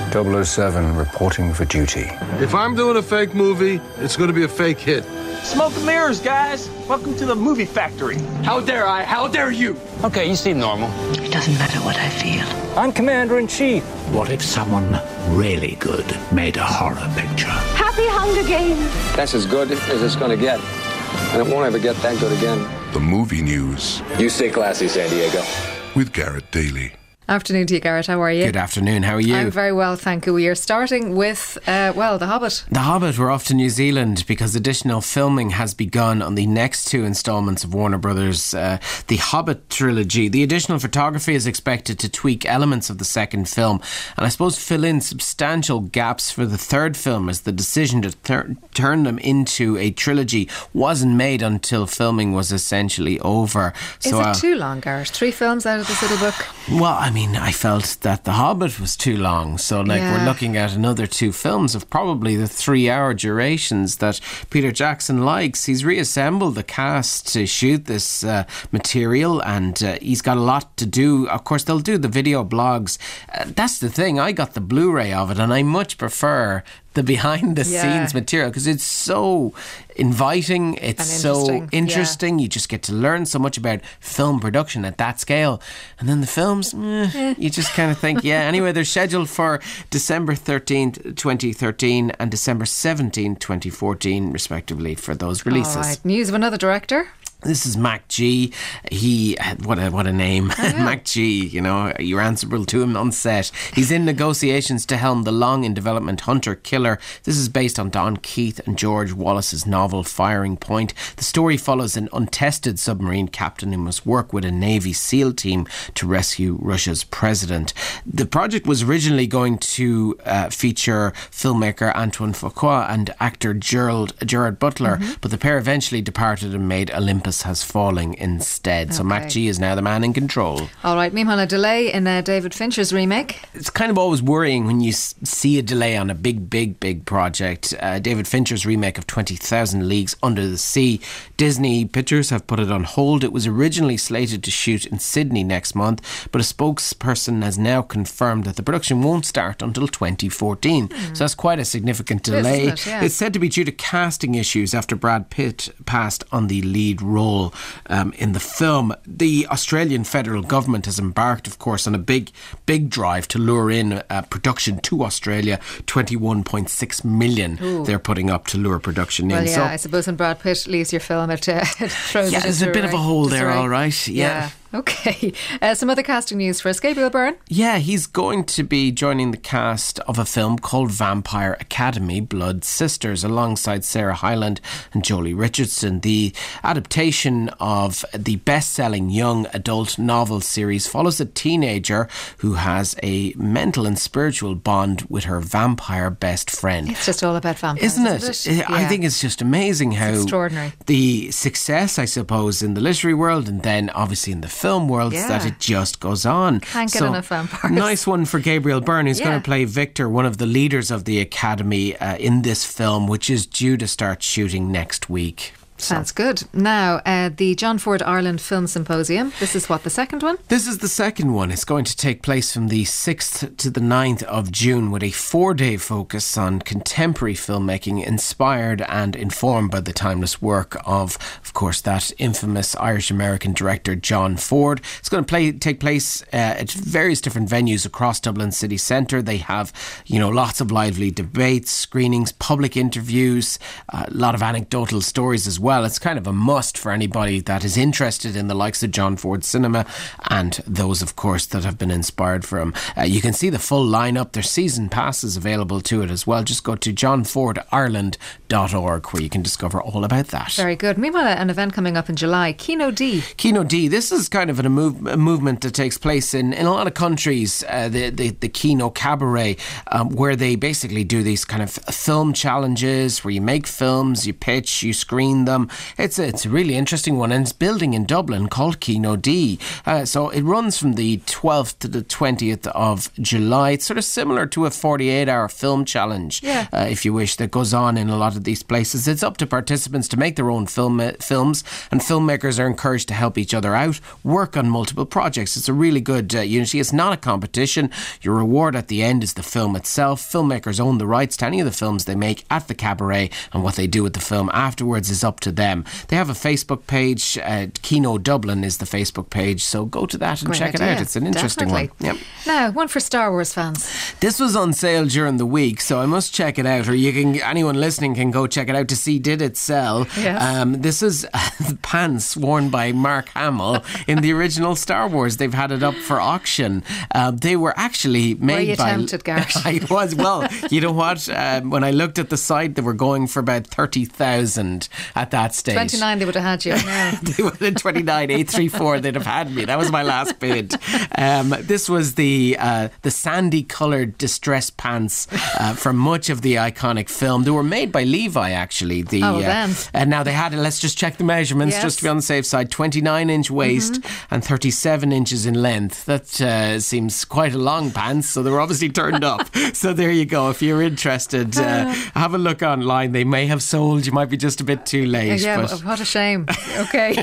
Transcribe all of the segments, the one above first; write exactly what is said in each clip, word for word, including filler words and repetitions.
double oh seven reporting for duty. If I'm doing a fake movie, it's going to be a fake hit. Smoke and mirrors, guys. Welcome to the movie factory. How dare I? How dare you? Okay, you seem normal. It doesn't matter what I feel. I'm Commander-in-Chief. What if someone really good made a horror picture? Happy Hunger Games. That's as good as it's going to get. And it won't ever get that good again. The movie news. You stay classy, San Diego. With Garrett Daly. Afternoon to you, Garrett. How are you? Good afternoon. How are you? I'm very well, thank you. We are starting with, uh, well, The Hobbit. The Hobbit. We're off to New Zealand because additional filming has begun on the next two instalments of Warner Brothers' uh, The Hobbit trilogy. The additional photography is expected to tweak elements of the second film and I suppose fill in substantial gaps for the third film, as the decision to th- turn them into a trilogy wasn't made until filming was essentially over. Is so, it uh, too long, Garrett? Three films out of the City Book? Well, I mean, I felt that The Hobbit was too long. So, like, Yeah. we're looking at another two films of probably the three-hour durations that Peter Jackson likes. He's reassembled the cast to shoot this uh, material, and uh, he's got a lot to do. Of course, they'll do the video blogs. Uh, that's the thing. I got the Blu-ray of it, and I much prefer the behind the Yeah. scenes material because it's so inviting, it's And so interesting, interesting. You just get to learn so much about film production at that scale. And then the films, eh, you just kind of think, yeah. Anyway, they're scheduled for December thirteenth, twenty thirteen and December seventeenth, twenty fourteen, respectively, for those releases. All right. News of another director? This is Mac G. He, what a what a name, Mac G. You know, you're answerable to him on set. He's in negotiations to helm the long in development Hunter Killer. This is based on Don Keith and George Wallace's novel Firing Point. The story follows an untested submarine captain who must work with a Navy SEAL team to rescue Russia's president. The project was originally going to uh, feature filmmaker Antoine Fuqua and actor Gerald Gerard Butler, mm-hmm. but the pair eventually departed and made Olympus Has Fallen instead. So Okay. Mac G is now the man in control. All right. Meanwhile, a delay in uh, David Fincher's remake. It's kind of always worrying when you s- see a delay on a big, big, big project. Uh, David Fincher's remake of twenty thousand Leagues Under the Sea. Disney Pictures have put it on hold. It was originally slated to shoot in Sydney next month, but a spokesperson has now confirmed that the production won't start until twenty fourteen. Mm. So that's quite a significant delay. It is, isn't it? Yeah. It's said to be due to casting issues after Brad Pitt passed on the lead role um, in the film. The Australian federal government has embarked, of course, on a big, big drive to lure in uh, production to Australia. twenty-one point six million Ooh. they're putting up to lure production Well, in. yeah, So, I suppose when Brad Pitt leaves your film, it, uh, it throws yeah, it there's a into bit of a hole there, disarray. all right. Yeah. Yeah. Okay. Uh, some other casting news for us. Gabriel Byrne. Yeah, he's going to be joining the cast of a film called Vampire Academy Blood Sisters alongside Sarah Hyland and Jolie Richardson. The adaptation of the best-selling young adult novel series follows a teenager who has a mental and spiritual bond with her vampire best friend. It's just all about vampires, Isn't it? Isn't it? I Yeah. think it's just amazing how It's extraordinary. the success, I suppose, in the literary world and then obviously in the film world, Yeah. that it just goes on. Can't get So, enough vampires. Nice one for Gabriel Byrne, who's Yeah. going to play Victor, one of the leaders of the Academy uh, in this film, which is due to start shooting next week. Sounds good. Now, uh, the John Ford Ireland Film Symposium. This is what, the second one? This is the second one. It's going to take place from the sixth to the ninth of June with a four-day focus on contemporary filmmaking inspired and informed by the timeless work of, of course, that infamous Irish-American director John Ford. It's going to play, take place uh, at various different venues across Dublin city centre. They have, you know, lots of lively debates, screenings, public interviews, uh, a lot of anecdotal stories as well. Well, it's kind of a must for anybody that is interested in the likes of John Ford cinema and those, of course, that have been inspired from. Uh, you can see the full lineup. There's season passes available to it as well. Just go to john ford ireland dot org where you can discover all about that. Very good. Meanwhile, an event coming up in July, Kino D. Kino D. This is kind of a, move, a movement that takes place in, in a lot of countries. Uh, the, the the Kino Cabaret, um, where they basically do these kind of film challenges where you make films, you pitch, you screen them. Um, it's, a, it's a really interesting one, and it's building in Dublin called Kino D. Uh, so it runs from the twelfth to the twentieth of July. It's sort of similar to a forty-eight hour film challenge, yeah. uh, if you wish, that goes on in a lot of these places. It's up to participants to make their own film uh, films, and filmmakers are encouraged to help each other out, work on multiple projects. It's a really good uh, unity. It's not a competition. Your reward at the end is the film itself. Filmmakers own the rights to any of the films they make at the cabaret, and what they do with the film afterwards is up to them. They have a Facebook page. Uh, Kino Dublin is the Facebook page, so go to that and Great check idea. it out. It's an interesting Definitely. one. Yep. Now, one for Star Wars fans. This was on sale during the week, so I must check it out, or you can, anyone listening can go check it out to see did it sell. Yes. Um, this is uh, pants worn by Mark Hamill in the original Star Wars. They've had it up for auction. Uh, they were actually made Were you by... tempted, Gareth? I was. Well, you know what? Um, when I looked at the site, they were going for about thirty thousand at that stage. twenty-nine, they would have had you. No. They would have twenty-nine, eight three four, they'd have had me. That was my last bid. Um, this was the uh, the sandy coloured distress pants uh, from much of the iconic film. They were made by Levi, actually. The, Oh, uh, then. And now they had, let's just check the measurements, Yes. just to be on the safe side, twenty-nine inch waist Mm-hmm. and thirty-seven inches in length. That uh, seems quite a long pants, so they were obviously turned up. So there you go. If you're interested, uh, have a look online. They may have sold. You might be just a bit too late. Yeah, but what a shame. Okay.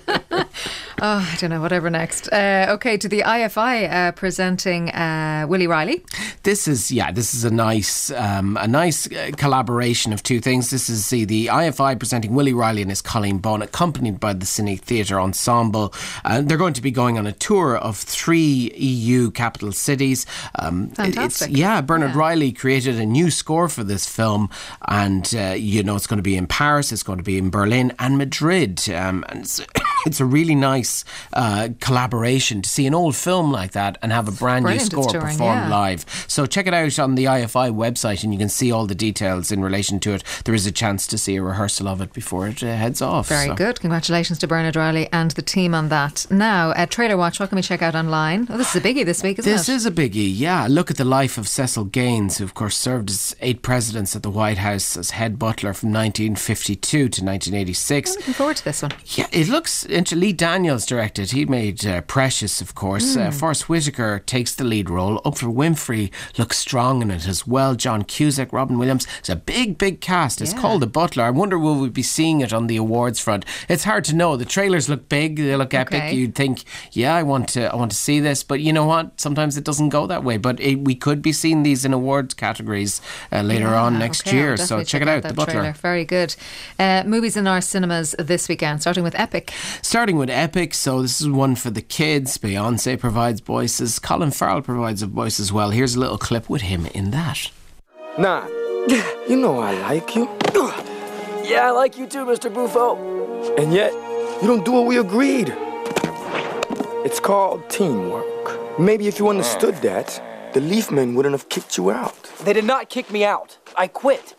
Oh, I don't know, whatever next. Uh, okay, to the I F I uh, presenting uh, Willie Riley. This is, yeah, this is a nice um, a nice uh, collaboration of two things. This is the, the I F I presenting Willie Riley and his Colleen Bawn, accompanied by the Cine Theatre Ensemble. Uh, they're going to be going on a tour of three E U capital cities. Um, Fantastic. It's, yeah, Bernard Yeah. Riley created a new score for this film, and, uh, you know, it's going to be in Paris, it's going to be in Berlin and Madrid. Um, and it's, it's a really nice uh, collaboration to see an old film like that and have a brand new Brilliant, it's score touring, performed yeah. live. So check it out on the I F I website and you can see all the details in relation to it. There is a chance to see a rehearsal of it before it uh, heads off. Very so. good. Congratulations to Bernard Riley and the team on that. Now, uh, Trailer Watch, what can we check out online? Oh, this is a biggie this week, isn't This it? is a biggie, yeah. Look at the life of Cecil Gaines, who of course served as eight presidents at the White House as head butler from nineteen fifty-two to nineteen eighty-six. I'm looking forward to this one. Yeah, it looks into Lee Daniels directed. He made uh, Precious, of course. Mm. Uh, Forrest Whitaker takes the lead role. Oprah Winfrey looks strong in it as well. John Cusack, Robin Williams. It's a big, big cast. It's Yeah. called The Butler. I wonder will we be seeing it on the awards front? It's hard to know. The trailers look big. They look epic. Okay. You'd think, yeah, I want to, I want to see this. But you know what? Sometimes it doesn't go that way. But it, we could be seeing these in awards categories uh, later Yeah, on next okay, I'll year. So definitely check it out, that The Butler. trailer. Very good. Uh, movies in our cinemas this weekend, starting with Epic. Starting with Epic, so this is one for the kids. Beyonce provides voices. Colin Farrell provides a voice as well. Here's a little clip with him in that. Nah, you know I like you. Yeah, I like you too, Mister Buffo. And yet, you don't do what we agreed. It's called teamwork. Maybe if you understood that, the Leafmen wouldn't have kicked you out. They did not kick me out. I quit.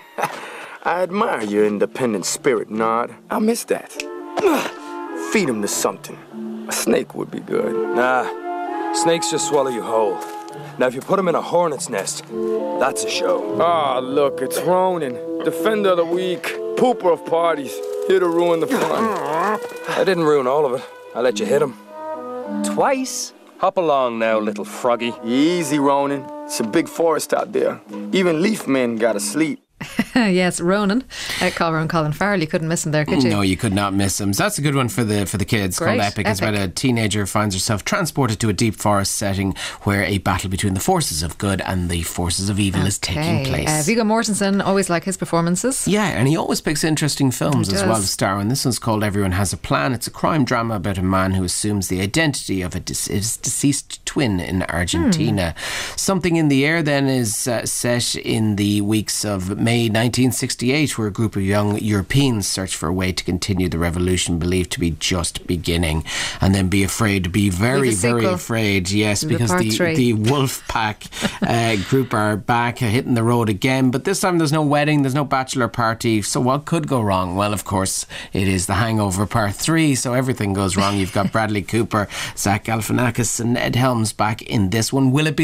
I admire your independent spirit, Nod. I miss that. Feed him to something. A snake would be good. Nah, snakes just swallow you whole. Now, if you put them in a hornet's nest, that's a show. Ah, look, it's Ronan, defender of the week, pooper of parties, here to ruin the fun. I didn't ruin all of it. I let you hit him. Twice? Hop along now, little froggy. Easy, Ronan. It's a big forest out there. Even leaf men gotta sleep. Yes, Ronan. Uh, Colin Colin Farrell. You couldn't miss him there, could you? No, you could not miss him. So that's a good one for the for the kids. Great. Called Epic. It's Epic. about a teenager who finds herself transported to a deep forest setting where a battle between the forces of good and the forces of evil is taking Okay. place. Uh, Viggo Mortensen, always like his performances. Yeah, and he always picks interesting films He as does. well to star in. This one's called Everyone Has a Plan. It's a crime drama about a man who assumes the identity of a dis- his deceased twin in Argentina. Hmm. Something in the Air then is uh, set in the weeks of May nineteen sixty-eight, where a group of young Europeans search for a way to continue the revolution believed to be just beginning, and then be afraid to be very, With a very sequel. afraid. Yes, The because part the, three. the Wolf Pack uh, group are back uh, hitting the road again, but this time there's no wedding, there's no bachelor party. So what could go wrong? Well, of course, it is The Hangover Part three, so everything goes wrong. You've got Bradley Cooper, Zach Galifianakis and Ed Helms back in this one. Will it be the last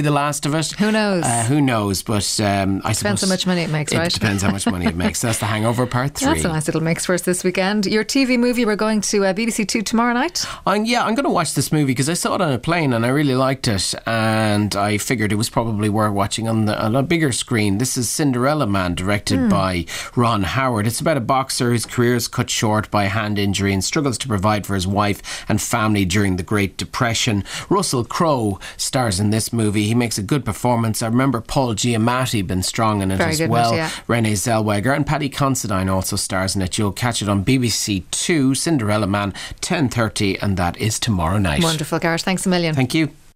of it. Who knows? Uh, who knows? But um, I depends suppose how much money it makes, right? It depends how much money it makes. That's The Hangover Part Three. That's a nice little mix for us this weekend. Your T V movie, we're going to uh, B B C Two tomorrow night. I'm, yeah, I'm going to watch this movie because I saw it on a plane and I really liked it, and I figured it was probably worth watching on, the, on a bigger screen. This is Cinderella Man, directed mm. by Ron Howard. It's about a boxer whose career is cut short by a hand injury and struggles to provide for his wife and family during the Great Depression. Russell Crowe stars in this movie. He makes a good performance. I remember Paul Giamatti been strong in it Very as good well. one, yeah. Renee Zellweger and Paddy Considine also stars in it. You'll catch it on B B C Two, Cinderella Man, ten thirty, and that is tomorrow night. Wonderful, Gareth. Thanks a million. Thank you.